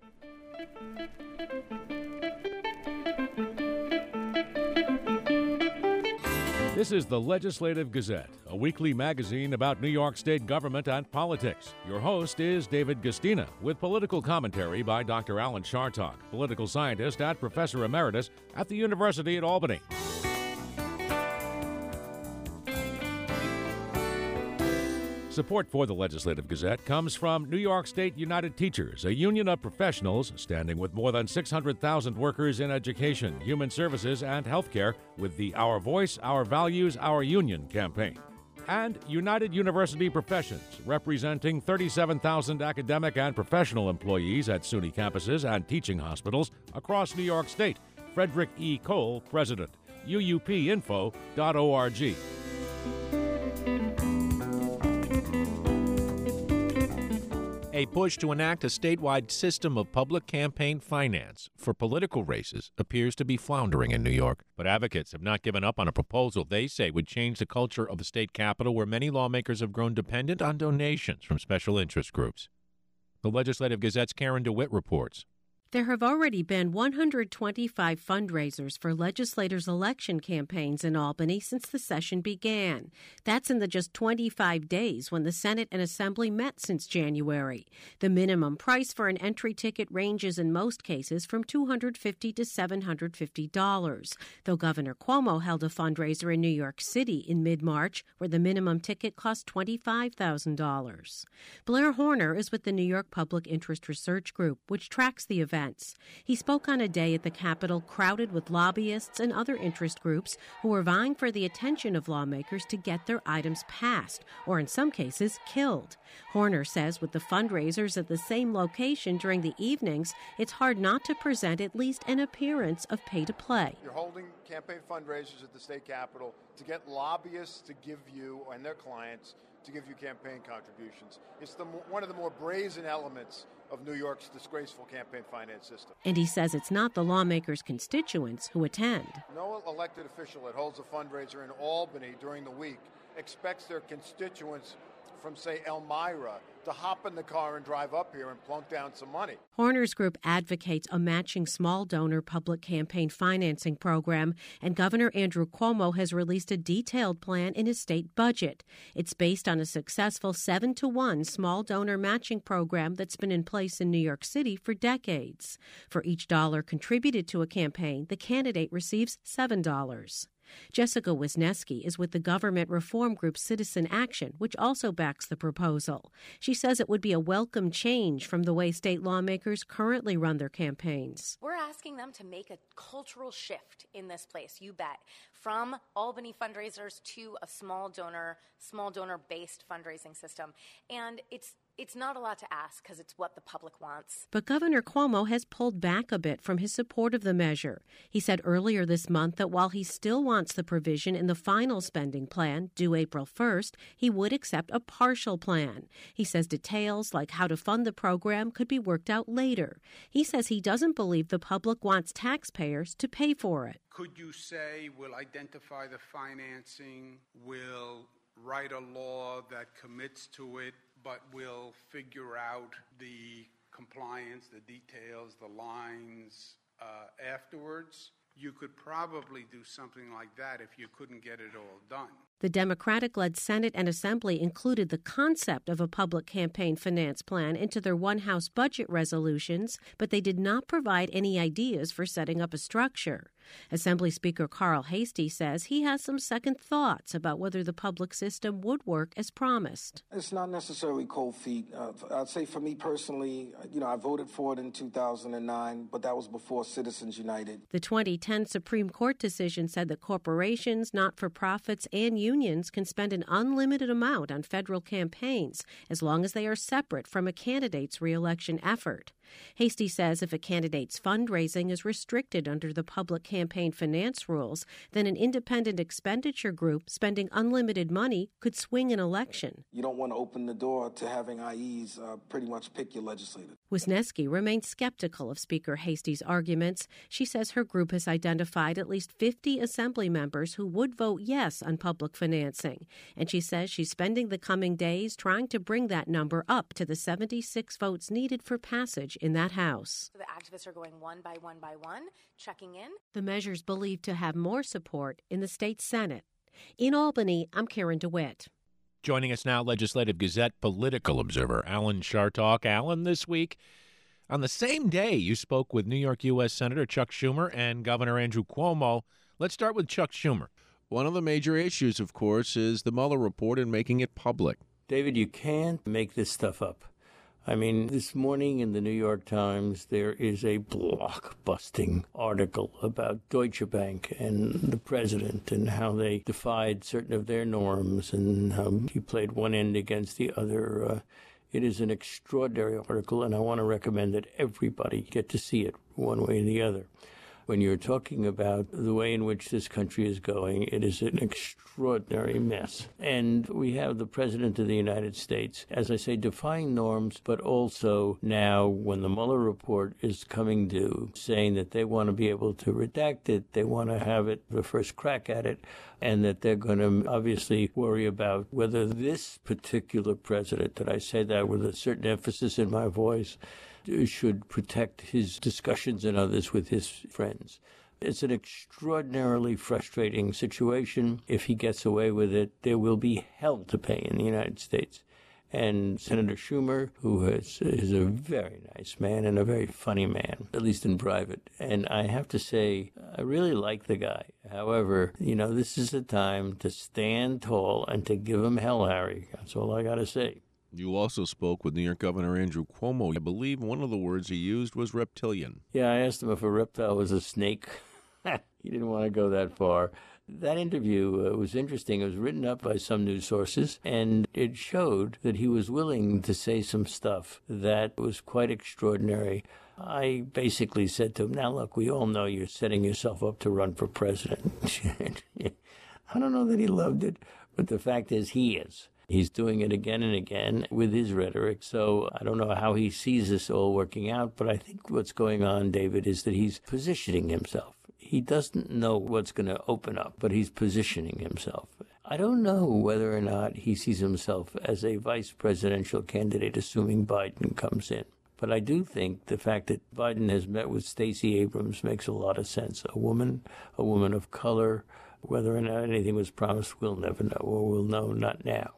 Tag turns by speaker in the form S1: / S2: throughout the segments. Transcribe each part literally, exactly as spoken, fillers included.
S1: This is the Legislative Gazette, a weekly magazine about New York State government and politics. Your host is David Gustina, with political commentary by Doctor Alan Chartock, political scientist and professor emeritus at the University at Albany. Support for the Legislative Gazette comes from New York State United Teachers, a union of professionals standing with more than six hundred thousand workers in education, human services, and healthcare with the Our Voice, Our Values, Our Union campaign. And United University Professions, representing thirty-seven thousand academic and professional employees at SUNY campuses and teaching hospitals across New York State. Frederick E. Cole, President. U U P info dot org.
S2: A push to enact a statewide system of public campaign finance for political races appears to be floundering in New York. But advocates have not given up on a proposal they say would change the culture of the state capitol, where many lawmakers have grown dependent on donations from special interest groups. The Legislative Gazette's Karen DeWitt reports.
S3: There have already been one hundred twenty-five fundraisers for legislators' election campaigns in Albany since the session began. That's in the just twenty-five days when the Senate and Assembly met since January. The minimum price for an entry ticket ranges in most cases from two hundred fifty dollars to seven hundred fifty dollars, though Governor Cuomo held a fundraiser in New York City in mid-March where the minimum ticket cost twenty-five thousand dollars. Blair Horner is with the New York Public Interest Research Group, which tracks the event. He spoke on a day at the Capitol crowded with lobbyists and other interest groups who were vying for the attention of lawmakers to get their items passed, or in some cases, killed. Horner says with the fundraisers at the same location during the evenings, it's hard not to present at least an appearance of pay-to-play.
S4: You're holding campaign fundraisers at the state capitol to get lobbyists to give you and their clients to give you campaign contributions. It's the, one of the more brazen elements of New York's disgraceful campaign finance system.
S3: And he says it's not the lawmakers' constituents who attend.
S4: No elected official that holds a fundraiser in Albany during the week expects their constituents from, say, Elmira to hop in the car and drive up here and plunk down some money.
S3: Horner's group advocates a matching small donor public campaign financing program, and Governor Andrew Cuomo has released a detailed plan in his state budget. It's based on a successful seven to one small donor matching program that's been in place in New York City for decades. For each dollar contributed to a campaign, the candidate receives seven dollars. Jessica Wisniewski is with the government reform group Citizen Action, which also backs the proposal. She says it would be a welcome change from the way state lawmakers currently run their campaigns.
S5: We're asking them to make a cultural shift in this place, you bet, from Albany fundraisers to a small donor, small donor-based fundraising system. And it's It's not a lot to ask because it's what the public wants.
S3: But Governor Cuomo has pulled back a bit from his support of the measure. He said earlier this month that while he still wants the provision in the final spending plan, due April first, he would accept a partial plan. He says details like how to fund the program could be worked out later. He says he doesn't believe the public wants taxpayers to pay for it.
S6: Could you say we'll identify the financing, we'll write a law that commits to it, but we'll figure out the compliance, the details, the lines uh, afterwards? You could probably do something like that if you couldn't get it all done.
S3: The Democratic-led Senate and Assembly included the concept of a public campaign finance plan into their one-house budget resolutions, but they did not provide any ideas for setting up a structure. Assembly Speaker Carl Heastie says he has some second thoughts about whether the public system would work as promised.
S7: It's not necessarily cold feet. Uh, I'd say for me personally, you know, I voted for it in two thousand nine, but that was before Citizens United.
S3: The twenty ten Supreme Court decision said that corporations, not-for-profits, and unions can spend an unlimited amount on federal campaigns as long as they are separate from a candidate's re-election effort. Heastie says if a candidate's fundraising is restricted under the public campaign finance rules, then an independent expenditure group spending unlimited money could swing an election.
S7: You don't want to open the door to having I Es uh, pretty much pick your legislator.
S3: Wisniewski remains skeptical of Speaker Hastie's arguments. She says her group has identified at least fifty Assembly members who would vote yes on public financing. And she says she's spending the coming days trying to bring that number up to the seventy-six votes needed for passage in that House.
S5: The activists are going one by one by one, checking in.
S3: The measure's believed to have more support in the state Senate. In Albany, I'm Karen DeWitt.
S2: Joining us now, Legislative Gazette political observer Alan Chartock. Alan, this week, on the same day, you spoke with New York U S Senator Chuck Schumer and Governor Andrew Cuomo. Let's start with Chuck Schumer.
S8: One of the major issues, of course, is the Mueller report and making it public.
S9: David, you can't make this stuff up. I mean, this morning in the New York Times, there is a block-busting article about Deutsche Bank and the president and how they defied certain of their norms and how he played one end against the other. Uh, it is an extraordinary article, and I want to recommend that everybody get to see it one way or the other. When you're talking about the way in which this country is going, it is an extraordinary mess. And we have the President of the United States, as I say, defying norms, but also now when the Mueller report is coming due, saying that they want to be able to redact it, they want to have it the first crack at it, and that they're going to obviously worry about whether this particular president, and I say that with a certain emphasis in my voice, should protect his discussions and others with his friends. It's an extraordinarily frustrating situation. If he gets away with it, there will be hell to pay in the United States. And Senator Schumer, who is, is a very nice man and a very funny man, at least in private. And I have to say, I really like the guy. However, you know, this is a time to stand tall and to give him hell, Harry. That's all I got to say.
S8: You also spoke with New York Governor Andrew Cuomo. I believe one of the words he used was reptilian.
S9: Yeah, I asked him if a reptile was a snake. He didn't want to go that far. That interview uh, was interesting. It was written up by some news sources, and it showed that he was willing to say some stuff that was quite extraordinary. I basically said to him, now, look, we all know you're setting yourself up to run for president. I don't know that he loved it, but the fact is he is. He's doing it again and again with his rhetoric. So I don't know how he sees this all working out, but I think what's going on, David, is that he's positioning himself. He doesn't know what's going to open up, but he's positioning himself. I don't know whether or not he sees himself as a vice presidential candidate, assuming Biden comes in. But I do think the fact that Biden has met with Stacey Abrams makes a lot of sense. A woman, a woman of color, whether or not anything was promised, we'll never know, or we'll know not now.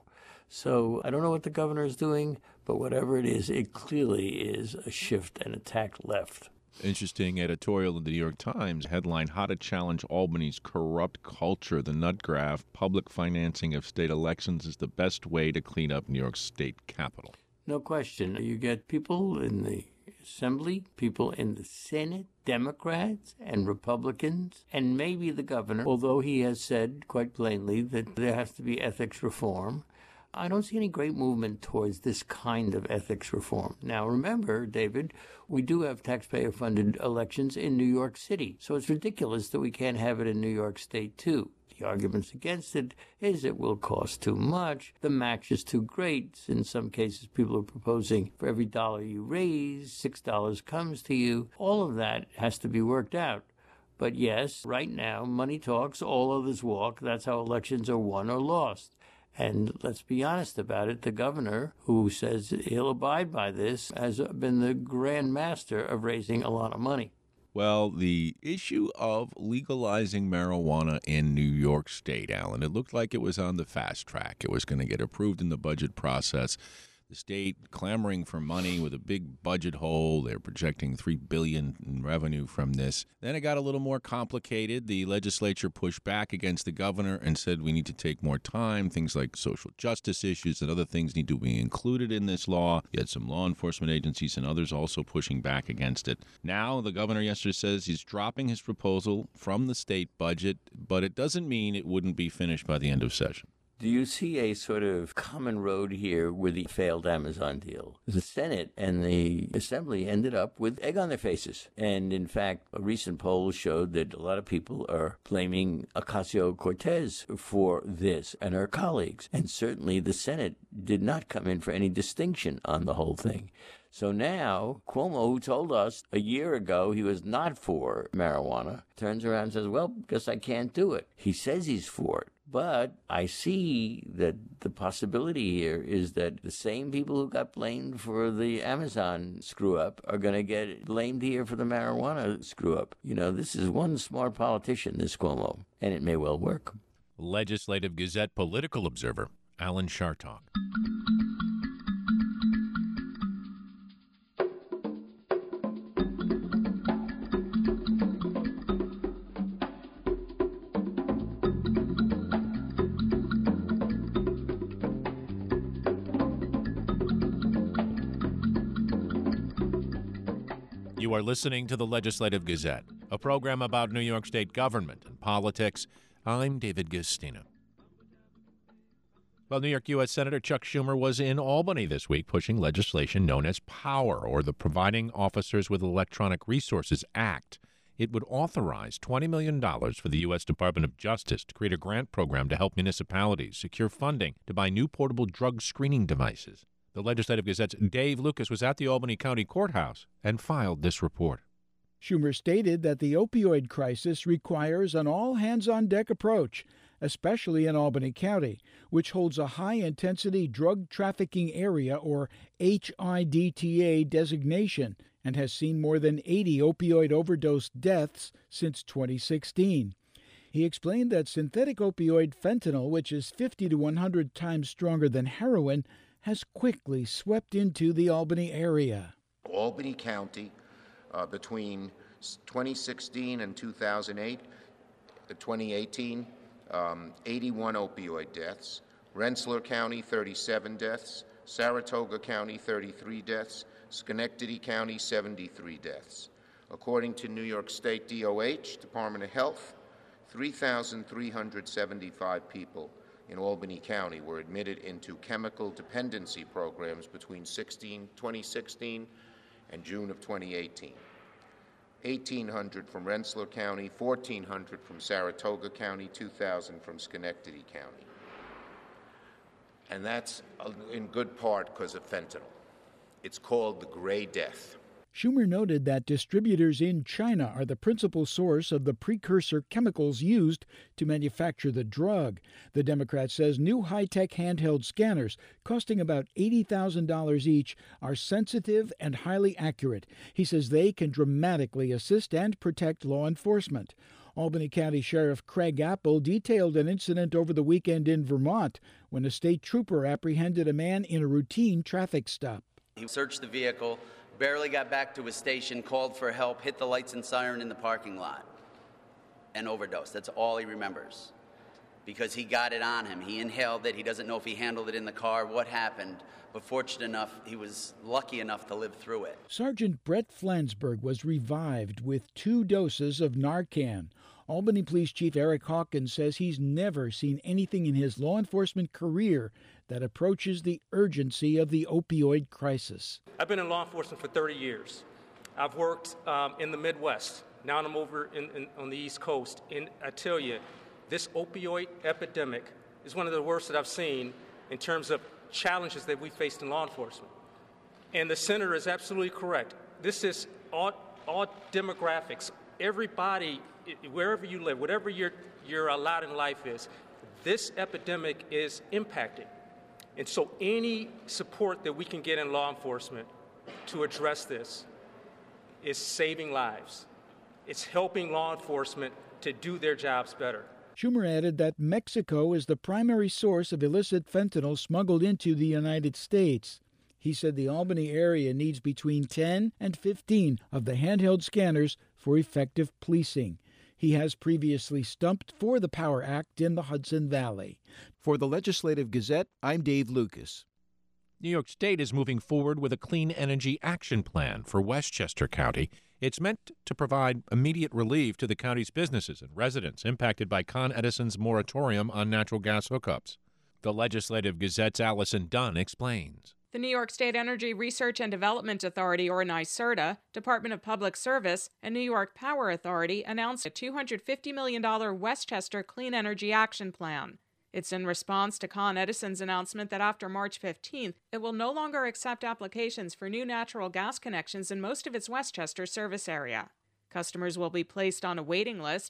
S9: So I don't know what the governor is doing, but whatever it is, it clearly is a shift and a tack left.
S8: Interesting editorial in the New York Times. Headline, How to Challenge Albany's Corrupt Culture. The nut graft, public financing of state elections is the best way to clean up New York State Capitol.
S9: No question. You get people in the Assembly, people in the Senate, Democrats and Republicans, and maybe the governor, although he has said quite plainly that there has to be ethics reform. I don't see any great movement towards this kind of ethics reform. Now, remember, David, we do have taxpayer-funded elections in New York City, so it's ridiculous that we can't have it in New York State, too. The arguments against it is it will cost too much, the match is too great. In some cases, people are proposing for every dollar you raise, six dollars comes to you. All of that has to be worked out. But yes, right now, money talks, all others walk. That's how elections are won or lost. And let's be honest about it, the governor, who says he'll abide by this, has been the grand master of raising a lot of money.
S8: Well, the issue of legalizing marijuana in New York State, Alan, it looked like it was on the fast track. It was going to get approved in the budget process. The state clamoring for money with a big budget hole. They're projecting three billion dollars in revenue from this. Then it got a little more complicated. The legislature pushed back against the governor and said we need to take more time. Things like social justice issues and other things need to be included in this law. You had some law enforcement agencies and others also pushing back against it. Now the governor yesterday says he's dropping his proposal from the state budget, but it doesn't mean it wouldn't be finished by the end of session.
S9: Do you see a sort of common road here with the failed Amazon deal? The Senate and the Assembly ended up with egg on their faces. And in fact, a recent poll showed that a lot of people are blaming Ocasio-Cortez for this and her colleagues. And certainly the Senate did not come in for any distinction on the whole thing. So now, Cuomo, who told us a year ago he was not for marijuana, turns around and says, well, guess I can't do it. He says he's for it. But I see that the possibility here is that the same people who got blamed for the Amazon screw-up are going to get blamed here for the marijuana screw-up. You know, this is one smart politician, this Cuomo, and it may well work.
S2: Legislative Gazette political observer Alan Chartock. You are listening to the Legislative Gazette, a program about New York State government and politics. I'm David Gistina. Well, New York U S Senator Chuck Schumer was in Albany this week pushing legislation known as POWER, or the Providing Officers with Electronic Resources Act. It would authorize twenty million dollars for the U S Department of Justice to create a grant program to help municipalities secure funding to buy new portable drug screening devices. The Legislative Gazette's Dave Lucas was at the Albany County Courthouse and filed this report.
S10: Schumer stated that the opioid crisis requires an all-hands-on-deck approach, especially in Albany County, which holds a high-intensity drug trafficking area, or H I D T A designation, and has seen more than eighty opioid overdose deaths since twenty sixteen. He explained that synthetic opioid fentanyl, which is fifty to one hundred times stronger than heroin, has quickly swept into the Albany area.
S11: Albany County, uh, between twenty sixteen and two thousand eight, uh, twenty eighteen, um, eighty-one opioid deaths. Rensselaer County, thirty-seven deaths. Saratoga County, thirty-three deaths. Schenectady County, seventy-three deaths. According to New York State D O H, Department of Health, three thousand three hundred seventy-five people in Albany County were admitted into chemical dependency programs between twenty sixteen and June of twenty eighteen. eighteen hundred from Rensselaer County, fourteen hundred from Saratoga County, two thousand from Schenectady County. And that's in good part because of fentanyl. It's called the Gray Death.
S10: Schumer noted that distributors in China are the principal source of the precursor chemicals used to manufacture the drug. The Democrat says new high-tech handheld scanners, costing about eighty thousand dollars each, are sensitive and highly accurate. He says they can dramatically assist and protect law enforcement. Albany County Sheriff Craig Apple detailed an incident over the weekend in Vermont when a state trooper apprehended a man in a routine traffic stop.
S12: He searched the vehicle, barely got back to his station, called for help, hit the lights and siren in the parking lot, and overdosed. That's all he remembers, because he got it on him. He inhaled it. He doesn't know if he handled it in the car, what happened, but fortunate enough, he was lucky enough to live through it. Sergeant
S10: Brett Flansburgh was revived with two doses of Narcan. Albany Police Chief Eric Hawkins says he's never seen anything in his law enforcement career that approaches the urgency of the opioid crisis.
S13: I've been in law enforcement for thirty years. I've worked um, in the Midwest. Now I'm over in, in, on the East Coast. And I tell you, this opioid epidemic is one of the worst that I've seen in terms of challenges that we faced in law enforcement. And the senator is absolutely correct. This is all, all demographics. Everybody, wherever you live, whatever your, your lot in life is, this epidemic is impacting. And so any support that we can get in law enforcement to address this is saving lives. It's helping law enforcement to do their jobs better.
S10: Schumer added that Mexico is the primary source of illicit fentanyl smuggled into the United States. He said the Albany area needs between ten and fifteen of the handheld scanners for effective policing. He has previously stumped for the POWER Act in the Hudson Valley. For the Legislative Gazette, I'm Dave Lucas.
S2: New York State is moving forward with a clean energy action plan for Westchester County. It's meant to provide immediate relief to the county's businesses and residents impacted by Con Edison's moratorium on natural gas hookups. The Legislative Gazette's Allison Dunn explains.
S14: The New York State Energy Research and Development Authority, or NYSERDA, Department of Public Service, and New York Power Authority announced a two hundred fifty million dollars Westchester Clean Energy Action Plan. It's in response to Con Edison's announcement that after March fifteenth, it will no longer accept applications for new natural gas connections in most of its Westchester service area. Customers will be placed on a waiting list.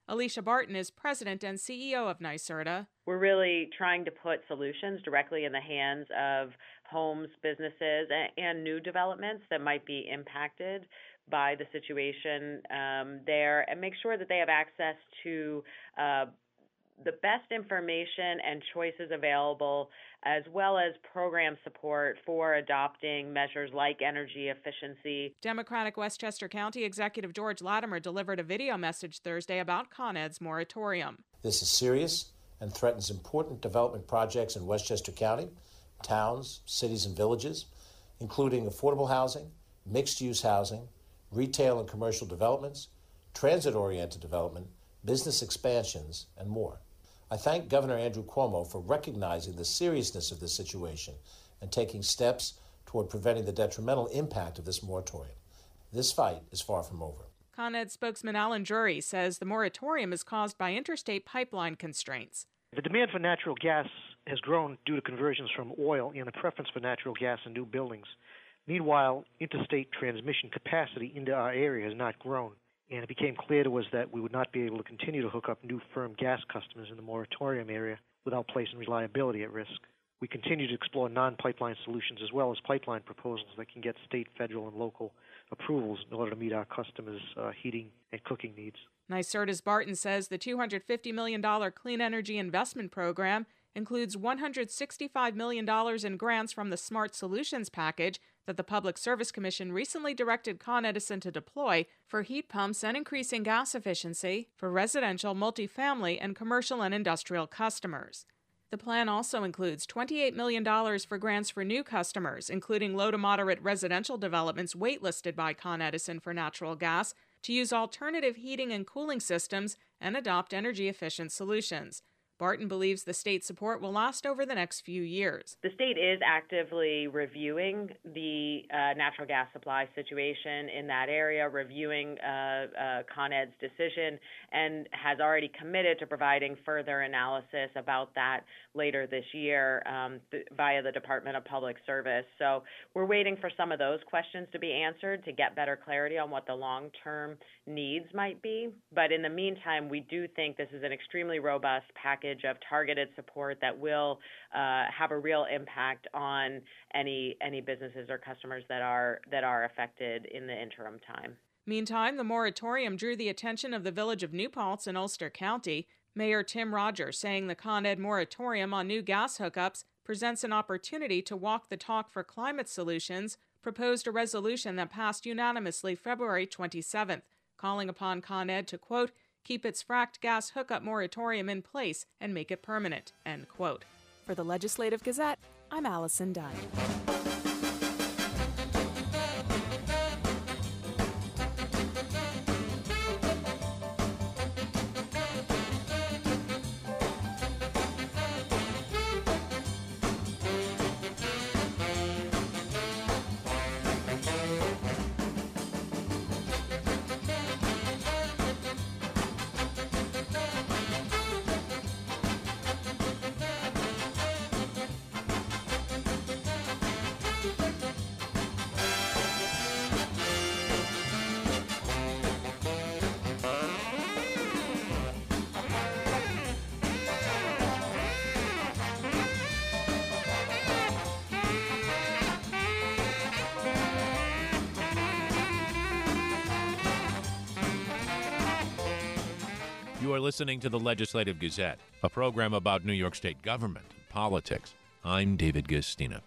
S14: Alicia Barton is president and C E O of NYSERDA.
S15: We're really trying to put solutions directly in the hands of homes, businesses, and new developments that might be impacted by the situation um, there, and make sure that they have access to uh, the best information and choices available, as well as program support for adopting measures like energy efficiency.
S14: Democratic Westchester County Executive George Latimer delivered a video message Thursday about Con Ed's moratorium.
S16: This is serious and threatens important development projects in Westchester County, towns, cities, and villages, including affordable housing, mixed-use housing, retail and commercial developments, transit-oriented development, business expansions, and more. I thank Governor Andrew Cuomo for recognizing the seriousness of this situation and taking steps toward preventing the detrimental impact of this moratorium. This fight is far from over.
S14: Con Ed spokesman Alan Drury says the moratorium is caused by interstate pipeline constraints.
S17: The demand for natural gas has grown due to conversions from oil and the preference for natural gas in new buildings. Meanwhile, interstate transmission capacity into our area has not grown, and it became clear to us that we would not be able to continue to hook up new firm gas customers in the moratorium area without placing reliability at risk. We continue to explore non-pipeline solutions as well as pipeline proposals that can get state, federal, and local approvals in order to meet our customers' uh, heating and cooking needs.
S14: NYSERDA's Barton says the two hundred fifty million dollars Clean Energy Investment Program includes one hundred sixty-five million dollars in grants from the Smart Solutions package that the Public Service Commission recently directed Con Edison to deploy for heat pumps and increasing gas efficiency for residential, multifamily, and commercial and industrial customers. The plan also includes twenty-eight million dollars for grants for new customers, including low to moderate residential developments waitlisted by Con Edison for natural gas, to use alternative heating and cooling systems and adopt energy-efficient solutions. Barton believes the state support will last over the next few years.
S15: The state is actively reviewing the uh, natural gas supply situation in that area, reviewing uh, uh, Con Ed's decision, and has already committed to providing further analysis about that later this year um, th- via the Department of Public Service. So we're waiting for some of those questions to be answered to get better clarity on what the long-term needs might be. But in the meantime, we do think this is an extremely robust package of targeted support that will uh, have a real impact on any any businesses or customers that are that are affected in the interim time.
S14: Meantime, the moratorium drew the attention of the village of New Paltz in Ulster County. Mayor Tim Rogers saying the Con Ed moratorium on new gas hookups presents an opportunity to walk the talk for climate solutions, proposed a resolution that passed unanimously February twenty-seventh, calling upon Con Ed to, quote, keep its fracked gas hookup moratorium in place and make it permanent, end quote.
S18: For the Legislative Gazette, I'm Allison Dunn.
S2: You are listening to the Legislative Gazette, a program about New York State government and politics. I'm David Gastina.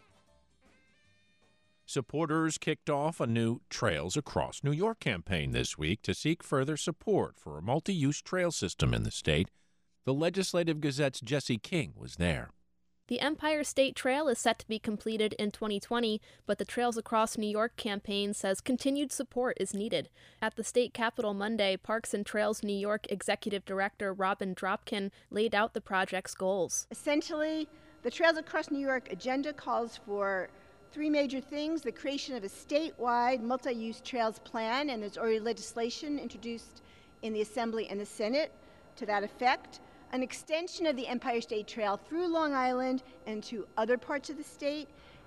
S2: Supporters kicked off a new Trails Across New York campaign this week to seek further support for a multi-use trail system in the state. The Legislative Gazette's Jesse King was there.
S19: The Empire State Trail is set to be completed in twenty twenty, but the Trails Across New York campaign says continued support is needed. At the state capitol Monday, Parks and Trails New York Executive Director Robin Dropkin laid out the project's goals.
S20: Essentially, the Trails Across New York agenda calls for three major things: the creation of a statewide multi-use trails plan, and there's already legislation introduced in the Assembly and the Senate to that effect. An extension of the Empire State Trail through Long Island and to other parts of the state,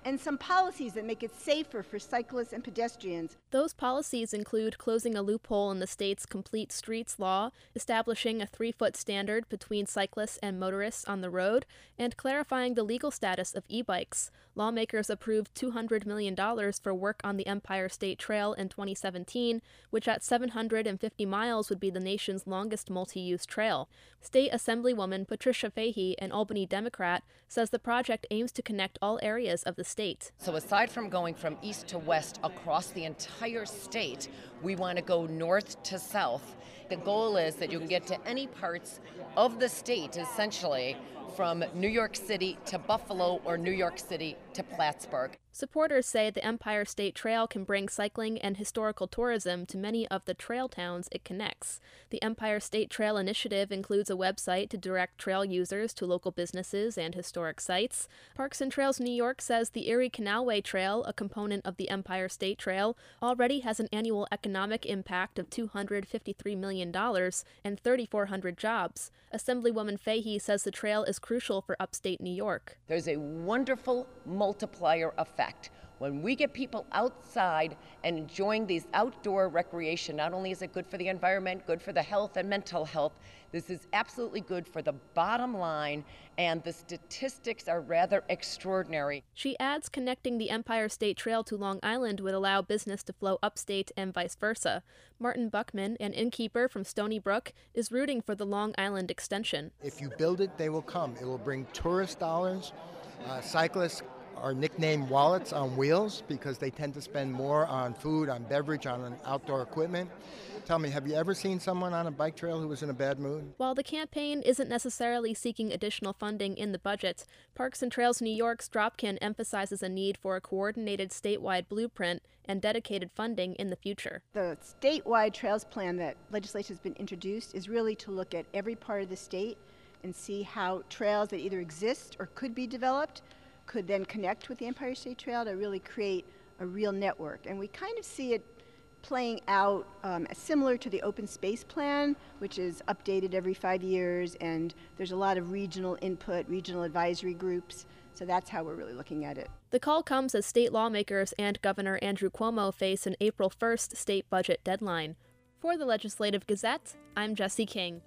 S20: and some policies that make it safer for cyclists and pedestrians.
S19: Those policies include closing a loophole in the state's Complete Streets law, establishing a three-foot standard between cyclists and motorists on the road, and clarifying the legal status of e-bikes. Lawmakers approved two hundred million dollars for work on the Empire State Trail in twenty seventeen, which at seven hundred fifty miles would be the nation's longest multi-use trail. State Assemblywoman Patricia Fahey, an Albany Democrat, says the project aims to connect all areas of the state.
S21: So aside from going from east to west across the entire state, we want to go north to south. The goal is that you can get to any parts of the state, essentially, from New York City to Buffalo or New York City to Plattsburgh.
S19: Supporters say the Empire State Trail can bring cycling and historical tourism to many of the trail towns it connects. The Empire State Trail Initiative includes a website to direct trail users to local businesses and historic sites. Parks and Trails New York says the Erie Canalway Trail, a component of the Empire State Trail, already has an annual economic impact of two hundred fifty-three million dollars and three thousand four hundred jobs. Assemblywoman Fahey says the trail is crucial for upstate New York.
S21: There's a wonderful multiplier effect. When we get people outside and enjoying these outdoor recreation, not only is it good for the environment, good for the health and mental health, this is absolutely good for the bottom line, and the statistics are rather extraordinary.
S19: She adds connecting the Empire State Trail to Long Island would allow business to flow upstate and vice versa. Martin Buckman, an innkeeper from Stony Brook, is rooting for the Long Island extension.
S22: If you build it, they will come. It will bring tourist dollars. Uh, cyclists are nicknamed wallets on wheels because they tend to spend more on food, on beverage, on outdoor equipment. Tell me, have you ever seen someone on a bike trail who was in a bad mood?
S19: While the campaign isn't necessarily seeking additional funding in the budget, Parks and Trails New York's Dropkin emphasizes a need for a coordinated statewide blueprint and dedicated funding in the future.
S20: The statewide trails plan that legislation has been introduced is really to look at every part of the state and see how trails that either exist or could be developed could then connect with the Empire State Trail to really create a real network. And we kind of see it playing out um, similar to the open space plan, which is updated every five years, and there's a lot of regional input, regional advisory groups, so that's how we're really looking at it.
S19: The call comes as state lawmakers and Governor Andrew Cuomo face an April first state budget deadline. For the Legislative Gazette, I'm Jesse King.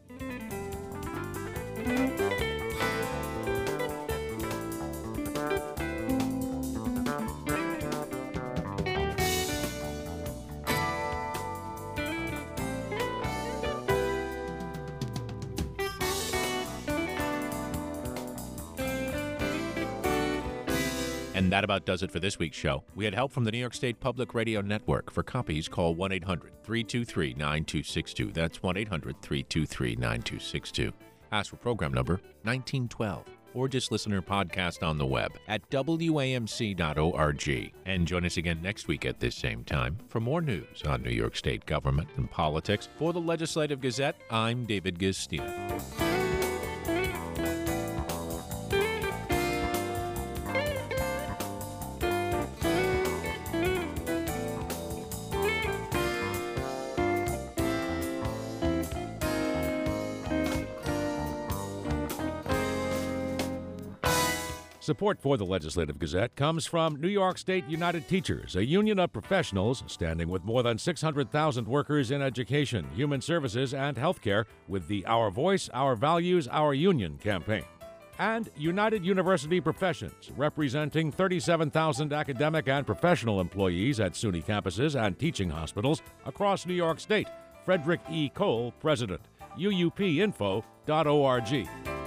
S2: And that about does it for this week's show. We had help from the New York State Public Radio Network. For copies, call one eight hundred three two three nine two six two. That's one eight hundred three two three nine two six two. Ask for program number nineteen twelve. Or just listen to our podcast on the web at W A M C dot org. And join us again next week at this same time for more news on New York State government and politics. For the Legislative Gazette, I'm David Gustina.
S1: Support for the Legislative Gazette comes from New York State United Teachers, a union of professionals standing with more than six hundred thousand workers in education, human services, and healthcare with the Our Voice, Our Values, Our Union campaign. And United University Professions, representing thirty-seven thousand academic and professional employees at SUNY campuses and teaching hospitals across New York State. Frederick E. Cole, President. U U P info dot org.